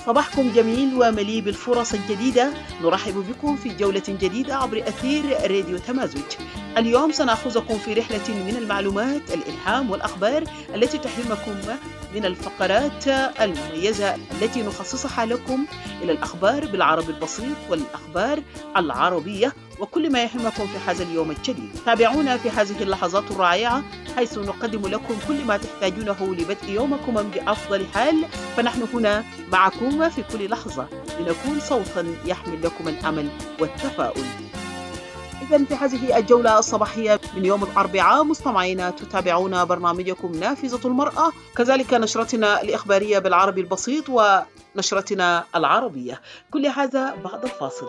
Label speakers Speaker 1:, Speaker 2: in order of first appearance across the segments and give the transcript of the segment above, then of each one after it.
Speaker 1: صباحكم جميل ومليء بالفرص الجديدة. نرحب بكم في جولة جديدة عبر أثير راديو تمازج. اليوم سنأخذكم في رحلة من المعلومات، الإلهام والأخبار التي تحرمكم من الفقرات المميزة التي نخصصها لكم إلى الأخبار بالعربي البسيط والأخبار العربية وكل ما يهمكم في هذا اليوم الجديد. تابعونا في هذه اللحظات الرائعة حيث نقدم لكم كل ما تحتاجونه لبدء يومكم بأفضل حال، فنحن هنا معكم في كل لحظة لنكون صوتا يحمل لكم الأمل والتفاؤل. إذن في هذه الجولة الصباحية من يوم الأربعاء مستمعينا تتابعون برنامجكم نافذة المرأة، كذلك نشرتنا الإخبارية بالعربي البسيط ونشرتنا العربية، كل هذا بعد الفاصل.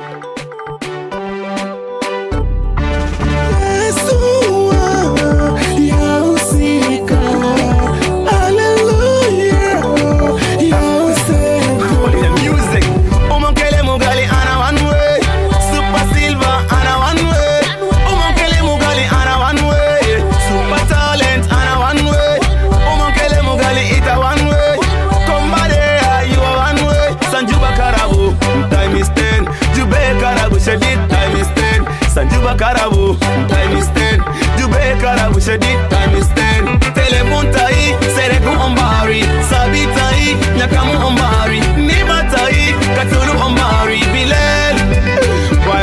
Speaker 2: Karabu, time is 10. Dubai Karabu, shadid, time is 10. Telephone tai, sereku ombari. Sabi tai, nyakamu ombari. Niba tai, katulu ombari. Bilal, why.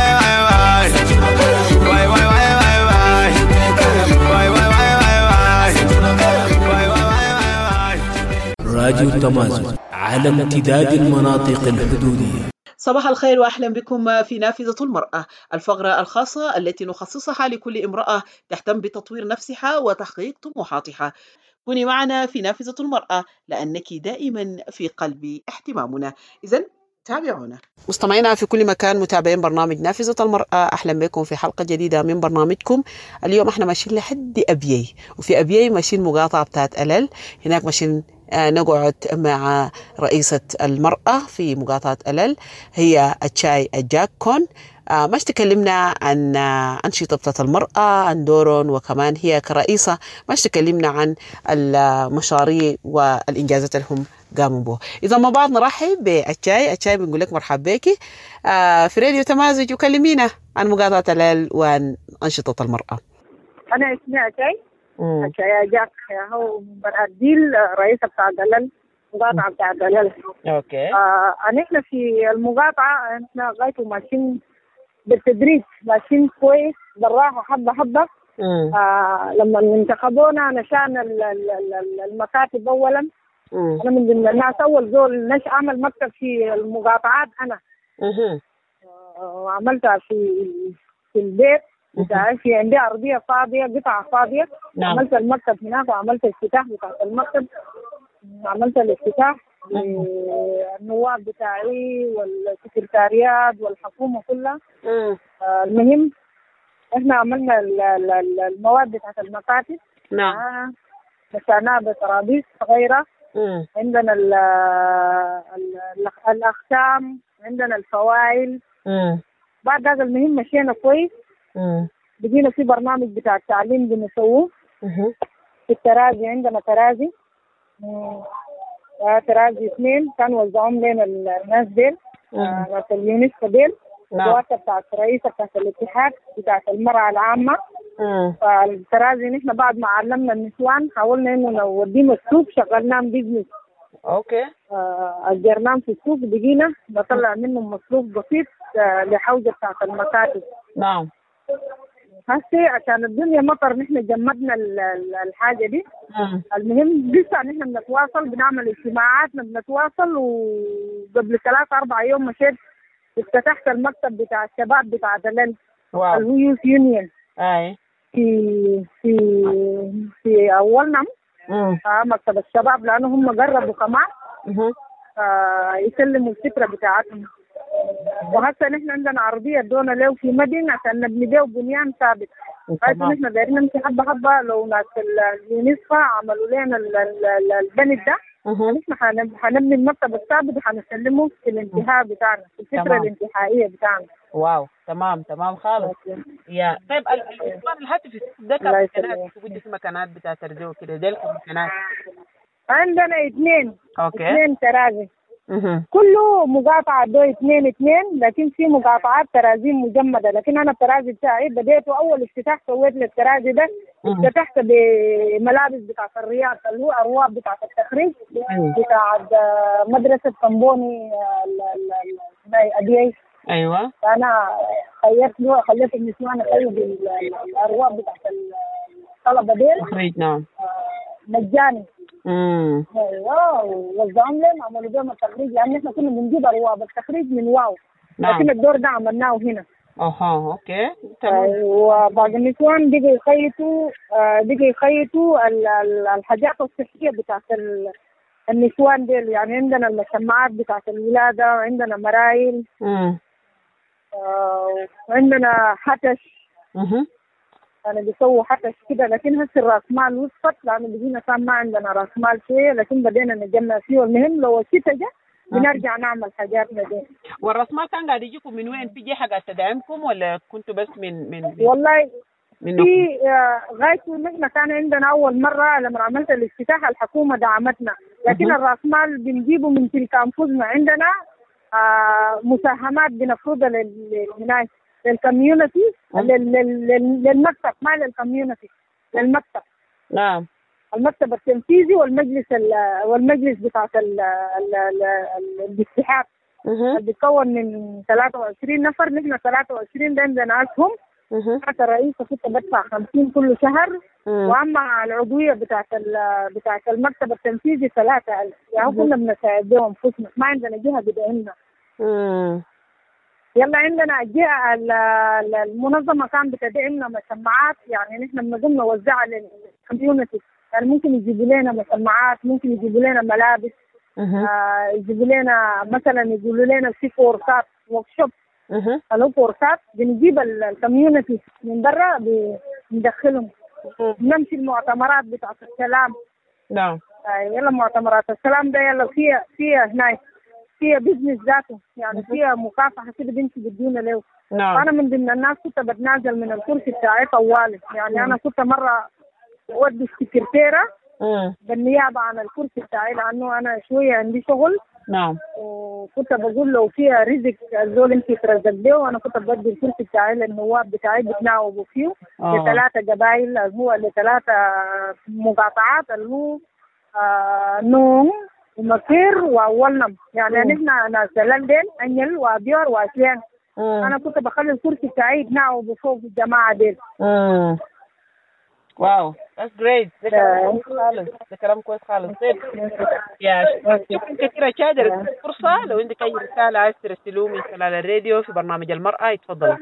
Speaker 3: راديو تمازج على امتداد المناطق الحدودية.
Speaker 1: صباح الخير وأهلا بكم في نافذة المرأة، الفقرة الخاصة التي نخصصها لكل امرأة تهتم بتطوير نفسها وتحقيق طموحاتها. كوني معنا في نافذة المرأة لأنك دائما في قلب اهتمامنا. إذن تابعونا مستمعينا في كل مكان، متابعين برنامج نافذة المرأة، أهلا بكم في حلقة جديدة من برنامجكم. اليوم احنا ماشيين لحد أبيي، وفي أبيي ماشيين مقاطعة بتاعت ألل، هناك ماشيين نقعد مع رئيسة المرأة في مقاطعة ألل، هي الشاي الجاكون. مش تكلمنا عن أنشطة المرأة، عن دورهم، وكمان هي كرئيسة مش تكلمنا عن المشاريع والإنجازات اللي هم قاموا به. إذا ما بعد نرحب بالشاي بنقول لك مرحبا بك في راديو تمازج، وكلمينا عن مقاطعة ألل وعن أنشطة المرأة.
Speaker 4: أنا اسمي شاي جاك، هو براديل رئيسة بتاع دلل، مقاطعة بتاع دلل.
Speaker 1: أوكي.
Speaker 4: نحن في المقاطعة احنا لغاية ماشيين بالتدريج، ماشيين كويس بالراحة حبة حبة. لما انتخبونا نشأنا المكاتب أولا. أنا من ضمن الناس أول زول أعمل مكتب في المقاطعات أنا. وعملتها في البيت بتاعي، في عندي أرضية فاضية، قطعة فاضية. نعم. عملت المكتب هناك وعملت الافتتاح بتاع المكتب، عملت الافتتاح للنواب بتاعي والسكرتاريات والحكومة كلها. المهم احنا عملنا المواد بتاعت المكاتب.
Speaker 1: نعم.
Speaker 4: مشاناها بترابيز صغيرة. عندنا الأختام، عندنا الفوائل. بعد هذا المهم مشينا كويس. بقينا في برنامج بتاع التعليم بنسووه. في الترازي عندنا ترازي 2 كانوا وزعوهم لنا الناس ديل، ناس اليونسكو ديل، الواسطة بتاعت رئيسة بتاعت الاتحاد بتاعت المرأة العامة. فالترازي نحن بعد ما علمنا النسوان حاولنا انه نوديهم السوق، شغلناهم بيزنس. اوكي. اجرناهم في السوق، بقينا نطلع منهم مصروف بسيط لحوزة بتاعت المكاتب. نعم. هسه عشان الدنيا مطر نحن جمدنا الحاجة دي. المهم لسه نحن بنتواصل، بنعمل اجتماعات، بنتواصل. وقبل 3-4 يوم مشيت افتتحت المكتب بتاع الشباب بتاع دلل، اليوث يونيون. اي في اولنا مكتب الشباب، لانه هم قربوا كمان يسلموا الفكرة بتاعتهم. وهسه نحن عندنا أرضية دونا له في مدينة عشان نبني له بنيان ثابت. حيث نحن دايرين نمشي حبة حبة. لو ناس اليونسكو عملوا لنا البند ده، نحن حنبني المكتب الثابت وحنسلمه في الانتهاء بتاعنا، في الفترة الانتهائية بتاعنا.
Speaker 1: واو، تمام خالص. يا طيب الإصدار الهاتفي ده كم مكانات؟ وجدت في مكانات بتاع ترجمة كده، ده لكم مكانات؟
Speaker 4: عندنا 2. اوكي. 2 ترازي. كله مقاطعة دو 2-2، لكن في مقاطعات ترازيم مجمدة. لكن أنا الترازي بتاعي بديته أول افتتاح سويت للترازي ده، افتتحت بملابس بتاعت الرياض اللي هو أرواب بتاعت التخريج بتاعت مدرسة طنبوني أديي.
Speaker 5: أيوة.
Speaker 4: فأنا خليت النسوان يخيطوا الأرواب بتاعت الطلبة دي
Speaker 5: تخريج. نعم.
Speaker 4: مجاني. ايوه، ووزعهم لنا عملوا بهم التخريج، لان احنا كنا بنجيب ارواب التخريج من واو.
Speaker 5: نعم.
Speaker 4: لكن الدور ده عملناه هنا.
Speaker 5: اوكي تمام.
Speaker 4: وباقي النسوان بقوا يخيطوا الحاجات الصحيه بتاعت النسوان دي. يعني عندنا المسمعات بتاعت الولاده، وعندنا مرايل، وعندنا حتش. يعني بيسووا حتى كده. لكن هسه الراس مال وصفت، لانه بقينا كان ما عندنا راس مال شويه، لكن بدينا نجمع فيه. والمهم لو الشتاء جه بنرجع نعمل حاجاتنا دي.
Speaker 5: والراس مال كان قاعد يجيكم من وين؟ في جهه قاعد تدعمكم ولا كنتوا بس من
Speaker 4: والله في غايته نحن كان عندنا اول مره لما عملت الافتتاح الحكومه دعمتنا، لكن الراس مال بنجيبه من تلك انفسنا. عندنا مساهمات بنفرضها للناس، للكوميونتي، للمكتب، ما للكوميونتي، للمكتب.
Speaker 5: نعم.
Speaker 4: المكتب التنفيذي والمجلس بتاع الاتحاد بيتكون من 23 نفر. نحن 23 ده عندنا اسهم. حتى الرئيس كنت بدفع 50 كل شهر، واما العضويه بتاعت المكتب التنفيذي 3000. يعني كنا بنساعد بهم انفسنا، ما عندنا جهه بدعمنا. يلا عندنا الجهة المنظمة كان بتدعمنا مسمعات. يعني نحن بنقوم نوزعها للكوميونتي. يعني ممكن يجيبوا لنا مسمعات، ممكن يجيبوا لنا ملابس، يجيبوا لنا مثلا، يقولوا لنا في كورسات وركشوب. لو كورسات بنجيب الكوميونتي من برا بندخلهم. بنمشي المؤتمرات بتاعت السلام.
Speaker 5: نعم.
Speaker 4: يلا مؤتمرات السلام ده يلا فيها هناك فيها بيزنس ذاته، يعني فيها مكافحة كده بنتي بدينا له.
Speaker 5: نعم.
Speaker 4: أنا من ضمن الناس كنت بتنازل من الكرسي بتاعي طوالي. يعني أنا كنت مرة أودي السكرتيرة بالنيابة عن الكرسي بتاعي، لأنه أنا شوية عندي شغل.
Speaker 5: نعم.
Speaker 4: وكنت بقول له فيها رزق الزول انت ترزق بيه، وانا كنت بدي الكرسي بتاعي للنواب بتاعي بتناوبوا فيه ل3 قبائل، هو ل3 مقاطعات اللي هو نوم ومكير وولنم. يعني نحن ناس لندن انيل وابيور واسيان. انا كنت بخلي الكرسي بتاعي يتناوبوا فوق الجماعه ديل.
Speaker 5: واو that's great. ده كلام خالص، ده كلام كويس خالص. يا شكرا كثيرة شادر. فرصة لو عندك أي رسالة عايز ترسلوه من خلال الراديو في برنامج المرأة يتفضل.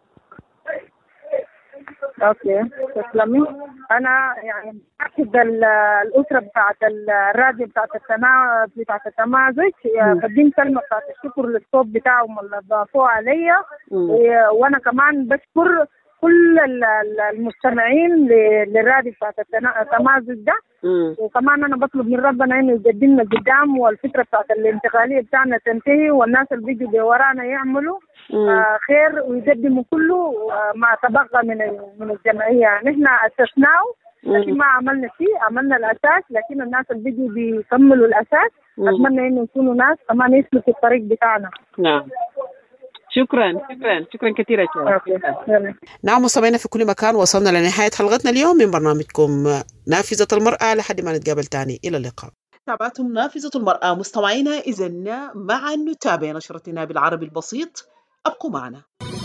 Speaker 4: اوكي تسلمي. انا يعني اكيد الاسره بتاعت الراديو بتاعت التمازج بدين كلمه بتاعت الشكر للصوت بتاعهم اللي ضافوه عليا. وانا كمان بشكر كل المستمعين للراديو بتاعت التمازج ده. وكمان انا بطلب من ربنا انه يقدمنا قدام، والفتره بتاعت الانتقاليه بتاعنا تنتهي، والناس اللي بيجوا بورانا يعملوا خير ويقدموا كله ما تبقى من الجمعيه. نحن اسسناه لكن ما عملنا شيء، عملنا الاساس، لكن الناس اللي بيجوا بيكملوا الاساس. اتمنى انه يكونوا ناس كمان يسلكوا الطريق بتاعنا.
Speaker 5: نعم. شكرا كثيرا.
Speaker 1: نعم مستمعينا في كل مكان، وصلنا لنهاية حلقتنا اليوم من برنامجكم نافذة المرأة. لحد ما نتقابل تاني، إلى اللقاء. تابعتم نافذة المرأة مستمعينا. إذن معا نتابع نشرتنا بالعربي البسيط. أبقوا معنا.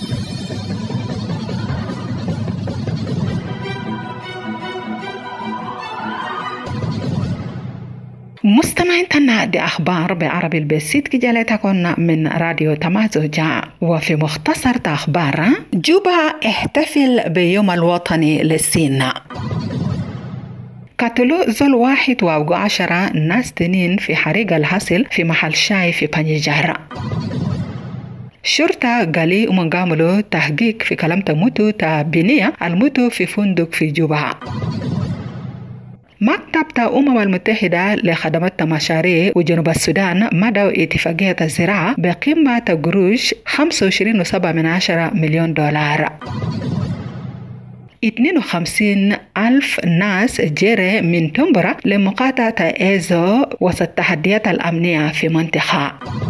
Speaker 6: مستمعينا دي أخبار بعربي البسيط كجالتكم من راديو تمازج. وفي مختصر أخبار، جوبا احتفل بيوم الوطني للصين. قتلوا زول 21 ناس تنين في حريق الحاصل في محل شاي في بانيجار. شرطة قالي ومنقاملوا تحقيق في كلام تموتوا تابينية الموتوا في فندق في جوبا. مكتب الأمم المتحدة لخدمات المشاريع وجنوب السودان مدوا اتفاقية الزراعة بقيمة قروش 25.7 مليون دولار. 52,000 ناس جري من تمبرا لمقاطعة إيزو وسط التحديات الأمنية في منطقة.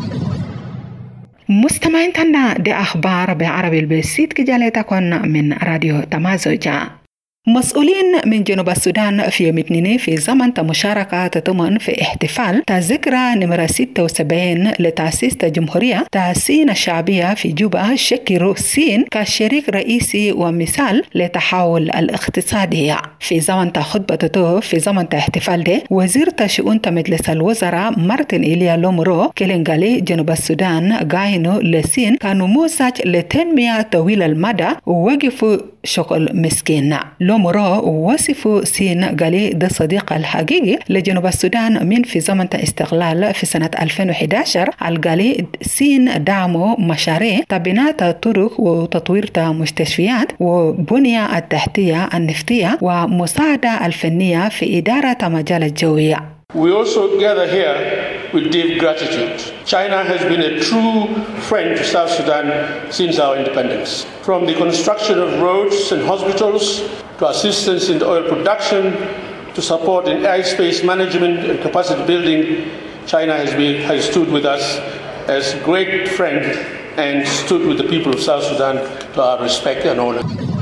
Speaker 6: مستمعين تنا دي أخبار بعربي البسيط كجالتكن من راديو تمازوجا. مسؤولين من جنوب السودان في يوم الاثنين في زمن مشاركة تتمن في احتفال ذكرى نمرة 76 لتأسيس الجمهورية السين الشعبية في جوبا شكروا السين كشريك رئيسي ومثال لتحول الاقتصادي. في زمن خطبته في زمن احتفال ده وزير شؤون مجلس الوزراء مارتن إليا لومورو كلنغالي جنوب السودان قاينو لسين كنموذج لتنمية طويل المدى ووقفوا شغل مسكين. لومورو وصفوا سين قالي ده صديق الحقيقي لجنوب السودان من في زمن استقلال في سنة 2011. القالي سين دعموا مشاريع تبنات طرق وتطوير مستشفيات وبنية التحتية النفطية ومساعدة الفنية في إدارة مجال الجوية.
Speaker 7: We also gather here with deep gratitude. China has been a true friend to South Sudan since our independence. From the construction of roads and hospitals, to assistance in oil production, to support in airspace management and capacity building, China has stood with us as a great friend and stood with the people of South Sudan to our respect and honor.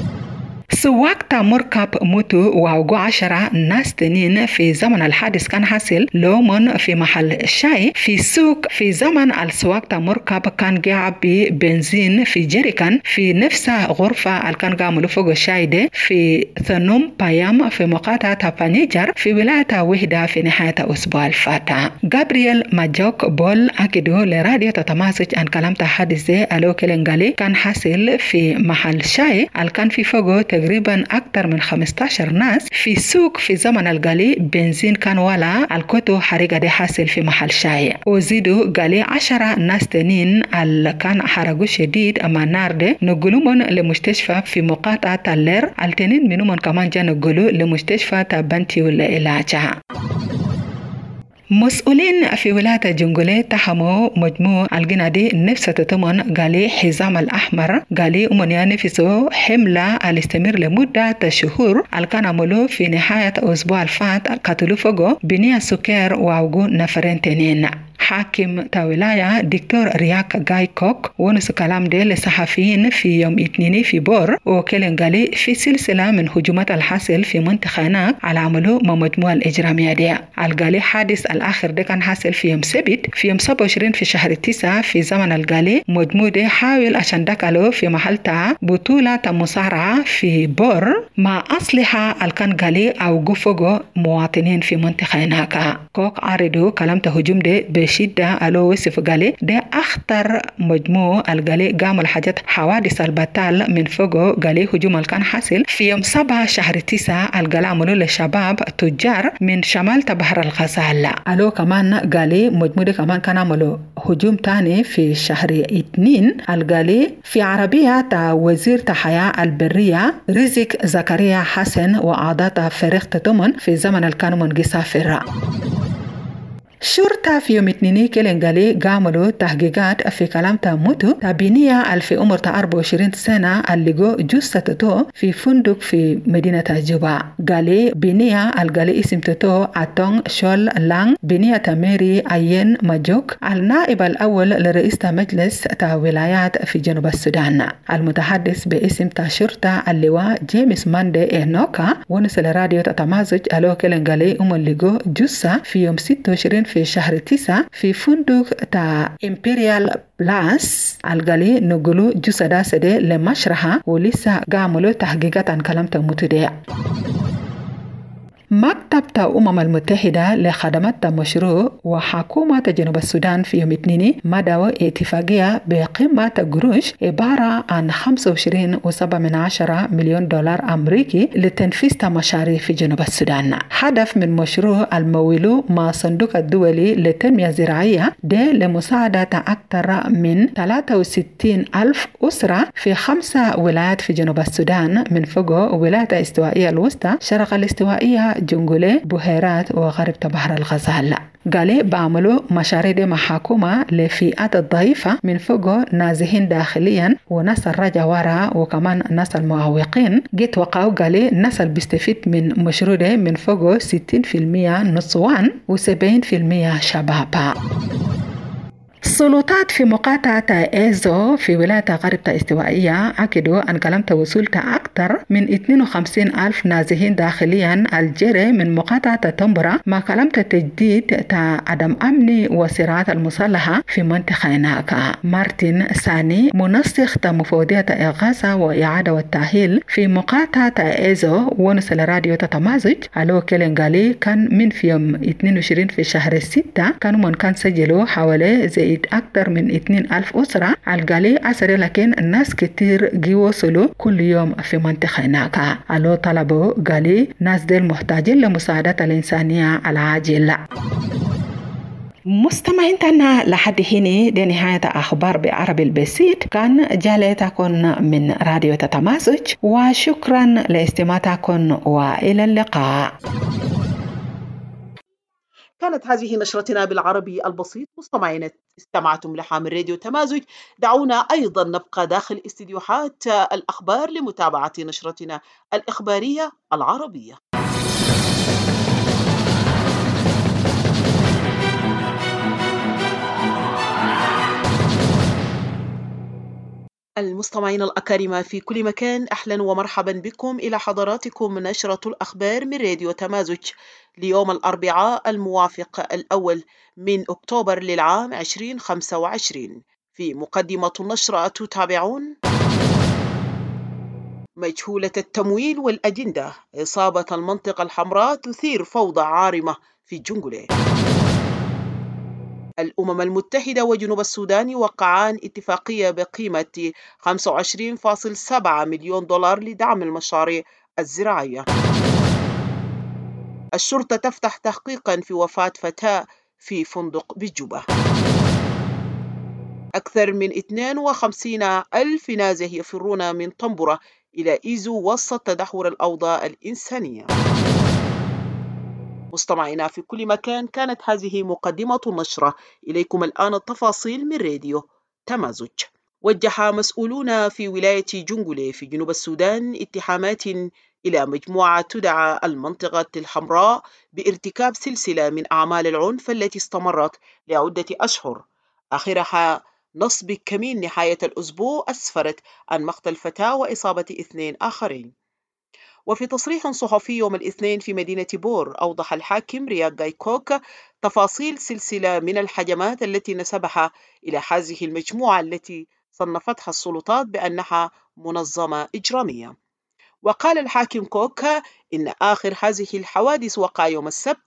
Speaker 6: سواق مركب موتو ووقوع 10 ناس تانيين في زمن الحادث كان حاصل لومن في محل شاي في سوق. في زمن السواق مركب كان قاعد ببنزين في جيريكان في نفس غرفة اللي كان قاعد فوق الشاي ده في ثنوم بايام في مقاطعة بانيجر في ولاية وحدة في نهاية أسبوع الفاتح. جابرييل ماجوك بول أكدوا لراديو تتماسك عن كلام حادث ده ألو كلنغالي كان حاصل في محل شاي اللي كان في فوقه تقريبا أكثر من 15 ناس في سوق. في زمن القالي بنزين كان ولا الكوتو حريقة دي حاصل في محل شاي وزيدوا قالي 10 ناس تانين اللي كان حرقوا شديد أما النار دي نقلوهم لمستشفى في مقاطعة اللير. التنين منهم كمان جا نقلوا لمستشفى تابنتي ولا إلاجة. مسؤولين في ولاية جنجولة تحموا مجموع الجنادي نفس تتمن قالي حزام الأحمر قالي أمنياني في سو حملة الاستمر لمدة شهور الكان عملوا في نهاية أسبوع الفات قتلوا فوقه بنية سكر وعوقو نفرين تنين. حاكم تاولايا دكتور رياك غاي كوك ونس كلام دي لصحفيين في يوم اثنين في بور وكلنغالي في سلسلة من هجومات الحاصل في منطقة على عمله مجموعة الإجرامية دي. القالي حادث الآخر ده كان حاصل في يوم سبت في يوم 27 في شهر 9 في زمن القالي مجموعة دي حاول عشان دكالو في محل بطولة مصارعة في بور مع أسلحة الكان قالي أو قفوقو مواطنين في منطقة هناك. كوك عرضو كلام تهجوم دي شدة ألو وصف قالي ده أخطر مجموع القالي قام الحاجات حوادث البطال من فوقه قالي هجوم كان حاصل في يوم 7 شهر 9 القالي عملوا للشباب تجار من شمال بحر الغزال. ألو كمان قالي مجموع كمان كان عملوا هجوم تاني في شهر 2 القالي في عربية وزير حياة البرية رزق زكريا حسن وأعضاء فريق تتمن في زمن الكانو من قصافر. شرطة في يوم اثنين كلنغالي قاملوا تحقيقات في كلام موتو تابينية في عمر 24 سنة اللي جثته في فندق في مدينة جوبا. قالي بنية القالي اسم تتو أتونغ شول لانغ بنية ميري أين ماجوك النائب الأول لرئيس مجلس ولايات في جنوب السودان. المتحدث باسم شرطة اللواء جيمس ماندي إنوكا ونسل راديو تتمازج ألو كلنغالي اللي جثة في يوم 26 في شهر 9 في فندق إمبريال بلاس القالي نقولوا جسدا سدي لمشرحة ولسه قاملوا تحقيقات عن كلام تموتدي. مكتب المتحدة لخدمات مشروع وحكومة جنوب السودان في يوم اثنين مدوا اتفاقية بقيمة قروش عبارة عن 25.7 مليون دولار أمريكي لتنفيذ مشاريع في جنوب السودان. هدف من مشروع المويل مع صندوق الدولي للتنمية الزراعية ده لمساعدة أكثر من 63,000 أسرة في 5 ولايات في جنوب السودان من فوق ولاية الاستوائية الوسطى شرق الاستوائية جنجولي بحيرات وغرب بحر الغزال. قال بعملوا مشاريع دي محاكمة لفئات الضعيفة من فوق نازحين داخليا وناس الرجع ورا وكمان ناس المعوقين. جيت وقعوا قال ناس اللي بيستفيد من مشروع ده من فوق 60% نسوان و70% شباب. السلطات في مقاطعة إيزو في ولاية غرب استوائية أكدوا أن كلمت وصولت أكثر من 52,000 نازحين داخليا الجري من مقاطعة تمبرا مع كلمت تجديد عدم أمن وصراعات المسلحة في منطقة هناك. مارتن ساني منسق مفوضية إغاثة وإعادة والتأهيل في مقاطعة إيزو ونسل راديو تتمازج ألو كيلنغالي كان من في يوم 22 في شهر 6 كانوا من كان سجلوا حوالي زي أكثر من 2,000 أسرة القالي أسري، لكن الناس كتير جي وصلوا كل يوم في منطقة هناك. ألو طلبوا قالي ناس ديل محتاجين لمساعدة الإنسانية العاجلة. مستمعين تنا لحد هنا دي نهاية أخبار بعربي البسيط. كان جالتكم من راديو تتمازج وشكرا لاستماعكم وإلى اللقاء.
Speaker 1: كانت هذه نشرتنا بالعربي البسيط. مستمعين استمعتم لها من راديو تمازج. دعونا أيضا نبقى داخل استديوهات الأخبار لمتابعة نشرتنا الإخبارية العربية. المستمعين الأكارم في كل مكان، أهلا ومرحبا بكم إلى حضراتكم نشرة الأخبار من راديو تمازج ليوم الأربعاء الموافق الأول من أكتوبر للعام 2025. في مقدمة النشرة تتابعون: مجهولة التمويل والأجندة، إصابة المنطقة الحمراء تثير فوضى عارمة في جنجولي. الأمم المتحدة وجنوب السودان وقعان اتفاقية بقيمة 25.7 مليون دولار لدعم المشاريع الزراعية. الشرطة تفتح تحقيقا في وفاة فتاة في فندق بجوبة. أكثر من 52,000 نازح يفرون من طنبرة إلى إيزو وسط تدهور الأوضاع الإنسانية. مستمعينا في كل مكان، كانت هذه مقدمة النشرة. إليكم الآن التفاصيل من راديو تمازج. وجه مسؤولون في ولاية جنجولي في جنوب السودان اتهامات إلى مجموعة تدعى المنطقة الحمراء بارتكاب سلسلة من أعمال العنف التي استمرت لعدة أشهر، آخرها نصب كمين نهاية الأسبوع أسفرت عن مقتل فتاة وإصابة 2 آخرين. وفي تصريح صحفي يوم الاثنين في مدينة بور، أوضح الحاكم رياغ غايكوك تفاصيل سلسلة من الهجمات التي نسبها إلى هذه المجموعة التي صنفتها السلطات بأنها منظمة إجرامية. وقال الحاكم كوك إن آخر هذه الحوادث وقع يوم السبت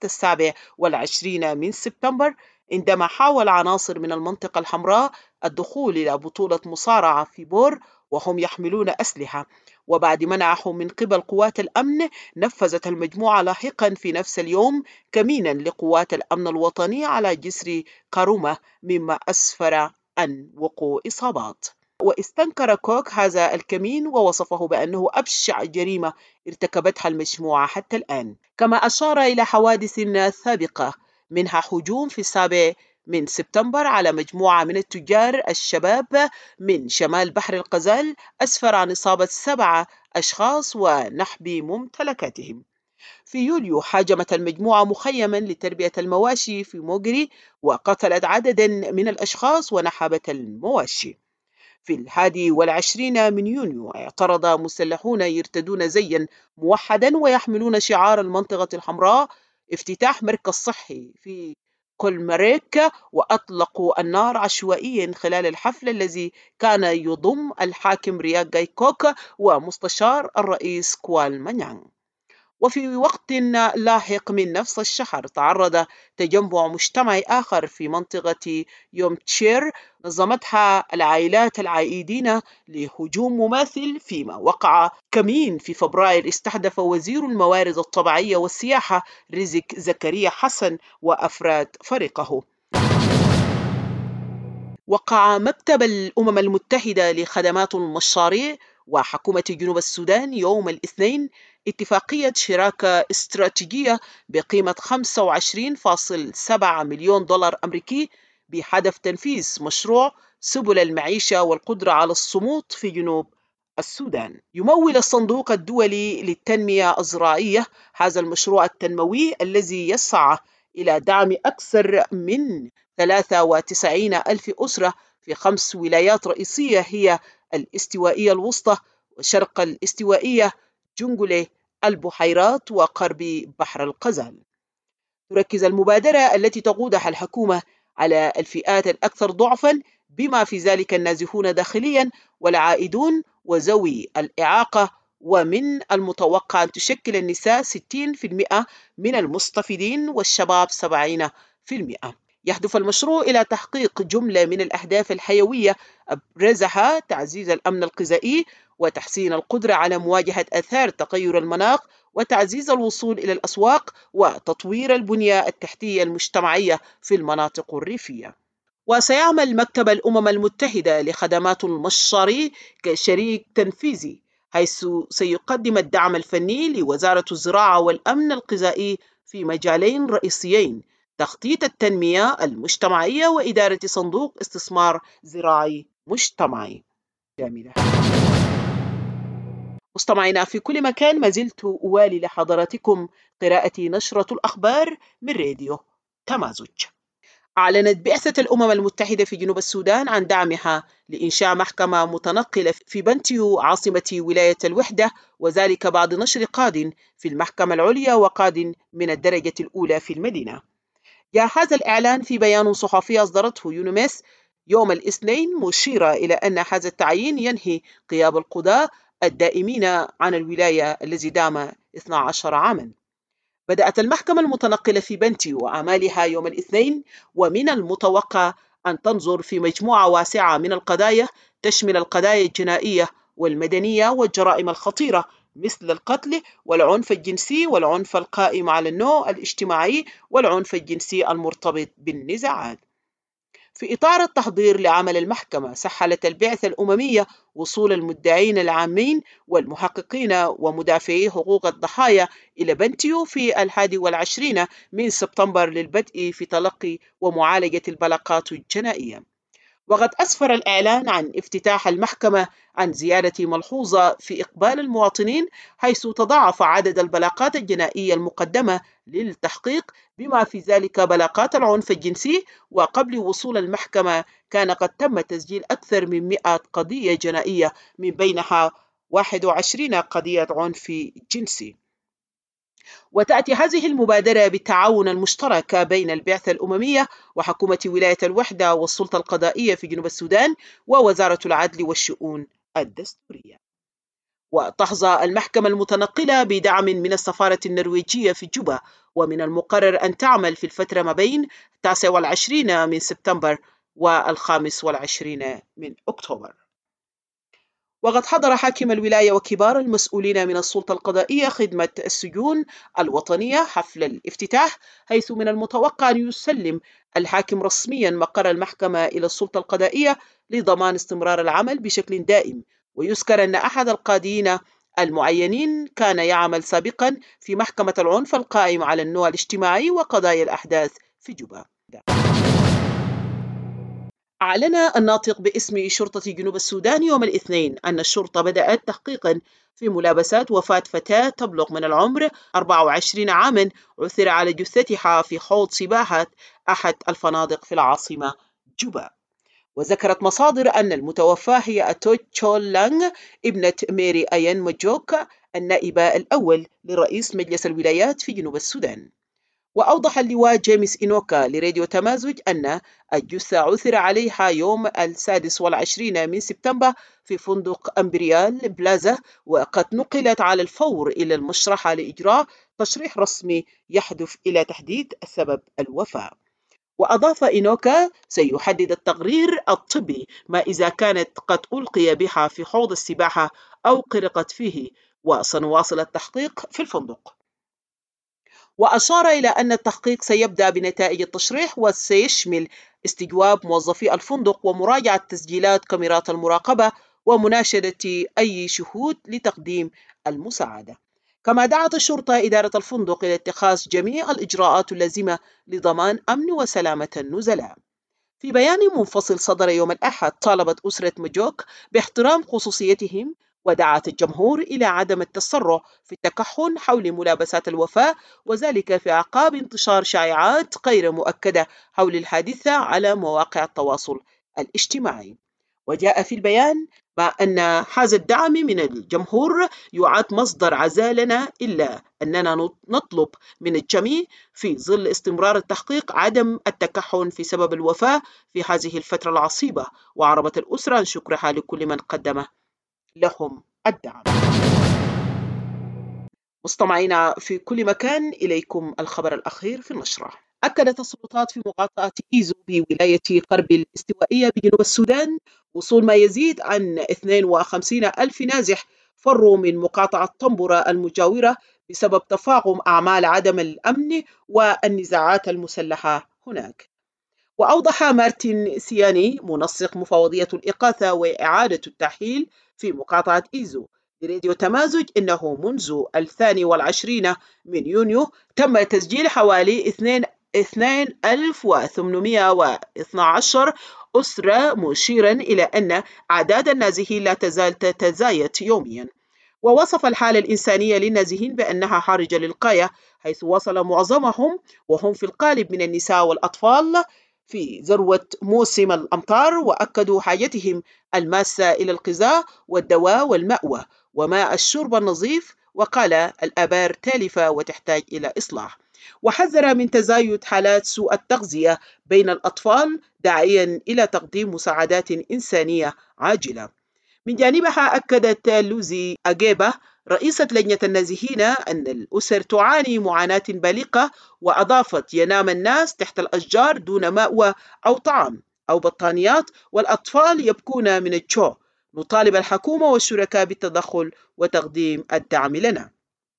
Speaker 1: 27 من سبتمبر، عندما حاول عناصر من المنطقة الحمراء الدخول إلى بطولة مصارعة في بور وهم يحملون أسلحة، وبعد منعهم من قبل قوات الأمن نفذت المجموعة لاحقا في نفس اليوم كمينا لقوات الأمن الوطني على جسر كارومة، مما أسفر عن وقوع إصابات. واستنكر كوك هذا الكمين ووصفه بأنه أبشع جريمة ارتكبتها المجموعة حتى الآن، كما أشار إلى حوادث سابقة منها هجوم في 7 من سبتمبر على مجموعة من التجار الشباب من شمال بحر الغزال أسفر عن إصابة 7 أشخاص ونحب ممتلكاتهم. في يوليو هاجمت المجموعة مخيما لتربية المواشي في موغري وقتلت عددا من الأشخاص ونحبت المواشي. في 21 من يونيو اعترض مسلحون يرتدون زيا موحدا ويحملون شعار المنطقة الحمراء افتتاح مركز صحي في كولماريك، وأطلقوا النار عشوائيا خلال الحفل الذي كان يضم الحاكم رياغ غايكوك ومستشار الرئيس كوال مانيانغ. وفي وقت لاحق من نفس الشهر تعرض تجمع مجتمعي آخر في منطقة يوم تشير نظمتها العائلات العائدين لهجوم مماثل، فيما وقع كمين في فبراير استهدف وزير الموارد الطبيعية والسياحة رزق زكريا حسن وأفراد فريقه. وقع مكتب الأمم المتحدة لخدمات المشاريع وحكومة جنوب السودان يوم الاثنين اتفاقية شراكة استراتيجية بقيمة 25.7 مليون دولار أمريكي بهدف تنفيذ مشروع سبل المعيشة والقدرة على الصمود في جنوب السودان. يمول الصندوق الدولي للتنمية الزراعية هذا المشروع التنموي الذي يسعى إلى دعم أكثر من 93 ألف أسرة في 5 ولايات رئيسية هي الاستوائية الوسطى وشرق الاستوائية، جنجلي، البحيرات وقرب بحر القزال. تركز المبادرة التي تقودها الحكومة على الفئات الأكثر ضعفاً بما في ذلك النازحون داخلياً والعائدون وذوي الإعاقة، ومن المتوقع أن تشكل النساء 60% من المستفيدين والشباب 70%. يهدف المشروع إلى تحقيق جملة من الأهداف الحيوية أبرزها تعزيز الأمن الغذائي وتحسين القدرة على مواجهة آثار تغير المناخ وتعزيز الوصول إلى الأسواق وتطوير البنية التحتية المجتمعية في المناطق الريفية. وسيعمل مكتب الأمم المتحدة لخدمات المشاريع كشريك تنفيذي، حيث سيقدم الدعم الفني لوزارة الزراعة والأمن الغذائي في مجالين رئيسيين: تخطيط التنمية المجتمعية وإدارة صندوق استثمار زراعي مجتمعي. جميلة. مستمعينا في كل مكان، ما زلت أوالي لحضراتكم قراءة نشرة الأخبار من راديو تمازج. أعلنت بعثة الأمم المتحدة في جنوب السودان عن دعمها لإنشاء محكمة متنقلة في بنتيو عاصمة ولاية الوحدة، وذلك بعد نشر قاضٍ في المحكمة العليا وقاضٍ من الدرجة الأولى في المدينة. جاء هذا الإعلان في بيان صحفي أصدرته يونمس يوم الاثنين، مشيرة إلى أن هذا التعيين ينهي غياب القضاة الدائمين عن الولاية الذي دام 12 عاماً. بدأت المحكمة المتنقلة في بنتيو أعمالها يوم الاثنين، ومن المتوقع أن تنظر في مجموعة واسعة من القضايا تشمل القضايا الجنائية والمدنية والجرائم الخطيرة مثل القتل والعنف الجنسي والعنف القائم على النوع الاجتماعي والعنف الجنسي المرتبط بالنزاعات. في إطار التحضير لعمل المحكمة، سهلت البعثة الأممية وصول المدعين العامين والمحققين ومدافعي حقوق الضحايا إلى بنتيو في 21 من سبتمبر للبدء في تلقي ومعالجة البلاغات الجنائية. وقد أسفر الإعلان عن افتتاح المحكمة عن زيادة ملحوظة في إقبال المواطنين، حيث تضاعف عدد البلاغات الجنائية المقدمة للتحقيق بما في ذلك بلاغات العنف الجنسي. وقبل وصول المحكمة كان قد تم تسجيل أكثر من 100 قضية جنائية، من بينها 21 قضية عنف جنسي. وتأتي هذه المبادرة بالتعاون المشترك بين البعثة الأممية وحكومة ولاية الوحدة والسلطة القضائية في جنوب السودان ووزارة العدل والشؤون الدستورية. وتحظى المحكمة المتنقلة بدعم من السفارة النرويجية في جوبا، ومن المقرر أن تعمل في الفترة ما بين 29 من سبتمبر و25 من أكتوبر. وقد حضر حاكم الولاية وكبار المسؤولين من السلطة القضائية خدمة السجون الوطنية حفل الافتتاح، حيث من المتوقع أن يسلم الحاكم رسميا مقر المحكمة إلى السلطة القضائية لضمان استمرار العمل بشكل دائم. ويذكر أن أحد القاضيين المعينين كان يعمل سابقا في محكمة العنف القائم على النوع الاجتماعي وقضايا الأحداث في جوبا. أعلن الناطق باسم شرطة جنوب السودان يوم الاثنين أن الشرطة بدأت تحقيقا في ملابسات وفاة فتاة تبلغ من العمر 24 عاما عثر على جثتها في حوض سباحة أحد الفنادق في العاصمة جوبا. وذكرت مصادر أن المتوفاة هي أتوت تشول لانغ ابنة ميري أين مجوك النائب الأول لرئيس مجلس الولايات في جنوب السودان. وأوضح اللواء جيمس إنوكا لراديو تمازج أن الجثة عثر عليها يوم 26 من سبتمبر في فندق أمبريال بلازا، وقد نقلت على الفور إلى المشرحة لإجراء تشريح رسمي يهدف إلى تحديد سبب الوفاة. وأضاف إنوكا سيحدد التقرير الطبي ما إذا كانت قد ألقي بها في حوض السباحة أو غرقت فيه، وسنواصل التحقيق في الفندق. وأشار إلى أن التحقيق سيبدأ بنتائج التشريح وسيشمل استجواب موظفي الفندق ومراجعة تسجيلات كاميرات المراقبة ومناشدة أي شهود لتقديم المساعدة. كما دعت الشرطة إدارة الفندق إلى اتخاذ جميع الإجراءات اللازمة لضمان أمن وسلامة النزلاء. في بيان منفصل صدر يوم الأحد، طالبت أسرة مجوك باحترام خصوصيتهم، ودعت الجمهور إلى عدم التسرع في التكهن حول ملابسات الوفاة، وذلك في أعقاب انتشار شائعات غير مؤكدة حول الحادثة على مواقع التواصل الاجتماعي. وجاء في البيان: مع أن هذا الدعم من الجمهور يعد مصدر عزاء لنا، إلا أننا نطلب من الجميع في ظل استمرار التحقيق عدم التكهن في سبب الوفاة في هذه الفترة العصيبة. وعربت الأسرة شكرها لكل من قدم لهم الدعم. مستمعينا في كل مكان، إليكم الخبر الأخير في النشرة. أكدت السلطات في مقاطعة إيزو بولاية قرب الاستوائية بجنوب السودان وصول ما يزيد عن 52 ألف نازح فروا من مقاطعة طنبورة المجاورة بسبب تفاقم أعمال عدم الأمن والنزاعات المسلحة هناك. وأوضح مارتن سياني منسق مفوضية الإغاثة وإعادة التأهيل في مقاطعة إيزو لراديو تمازج إنه منذ 22 من يونيو تم تسجيل حوالي 2812 أسرة، مشيرا إلى أن أعداد النازحين لا تزال تتزايد يوميا. ووصف الحالة الإنسانية للنازحين بأنها حرجة للغاية، حيث وصل معظمهم وهم في الغالب من النساء والأطفال في ذروة موسم الأمطار، وأكدوا حاجتهم الماسة إلى الغذاء والدواء والمأوى وماء الشرب النظيف، وقال الآبار تالفة وتحتاج إلى إصلاح. وحذر من تزايد حالات سوء التغذية بين الأطفال، داعيا إلى تقديم مساعدات إنسانية عاجلة. من جانبها أكدت لوزي أجيبة رئيسة لجنة النازحين أن الأسر تعاني معاناة بالغة، وأضافت: ينام الناس تحت الأشجار دون مأوى أو طعام أو بطانيات، والأطفال يبكون من الجوع. نطالب الحكومة والشركاء بالتدخل وتقديم الدعم لنا.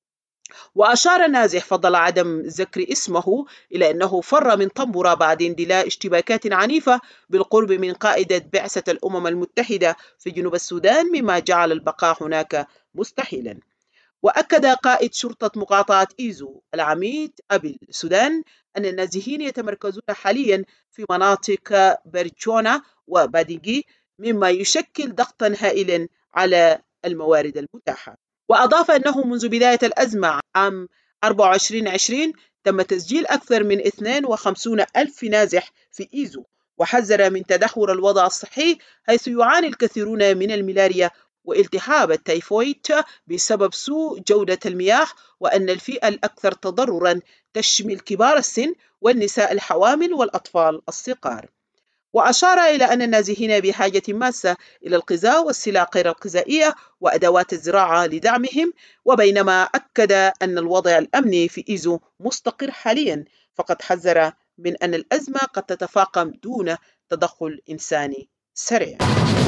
Speaker 1: وأشار النازح فضل عدم ذكر اسمه إلى أنه فر من طنبورة بعد اندلاع اشتباكات عنيفة بالقرب من قاعدة بعثة الأمم المتحدة في جنوب السودان، مما جعل البقاء هناك مستحيلا. وأكد قائد شرطة مقاطعة إيزو العميد أبي السودان أن النازحين يتمركزون حاليا في مناطق برجونا وباديجي، مما يشكل ضغطا هائلا على الموارد المتاحة. وأضاف أنه منذ بداية الأزمة عام 2020 تم تسجيل أكثر من 52 ألف نازح في إيزو، وحذر من تدهور الوضع الصحي، حيث يعاني الكثيرون من الملاريا والتهاب التيفويد بسبب سوء جودة المياه، وأن الفئة الأكثر تضررا تشمل كبار السن والنساء الحوامل والأطفال الصغار. وأشار إلى أن النازحين بحاجة ماسة إلى الغذاء والسلع غير الغذائية وأدوات الزراعة لدعمهم. وبينما أكد أن الوضع الأمني في إيزو مستقر حاليا، فقد حذر من أن الأزمة قد تتفاقم دون تدخل إنساني سريع.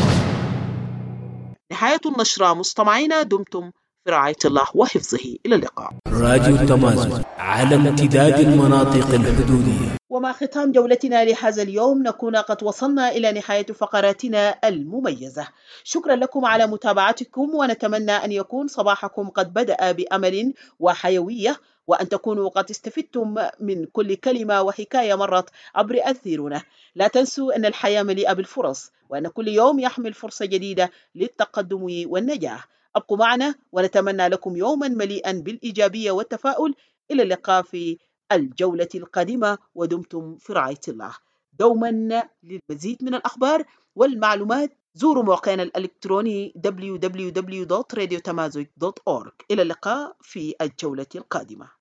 Speaker 1: نهاية النشرة. مستمعينا، دمتم في رعاية الله وحفظه. إلى اللقاء.
Speaker 3: راديو تمازج على امتداد المناطق الحدودية.
Speaker 1: ومع ختام جولتنا لهذا اليوم نكون قد وصلنا إلى نهاية فقراتنا المميزة. شكرا لكم على متابعتكم، ونتمنى أن يكون صباحكم قد بدأ بأمل وحيوية، وأن تكونوا قد استفدتم من كل كلمة وحكاية مرت عبر أثيرنا. لا تنسوا أن الحياة مليئة بالفرص، وأن كل يوم يحمل فرصة جديدة للتقدم والنجاح. أبقوا معنا، ونتمنى لكم يوما مليئا بالإيجابية والتفاؤل. إلى اللقاء في الجولة القادمة، ودمتم في رعاية الله. دوما للمزيد من الأخبار والمعلومات زوروا موقعنا الإلكتروني www.radiotamazig.org. إلى اللقاء في الجولة القادمة.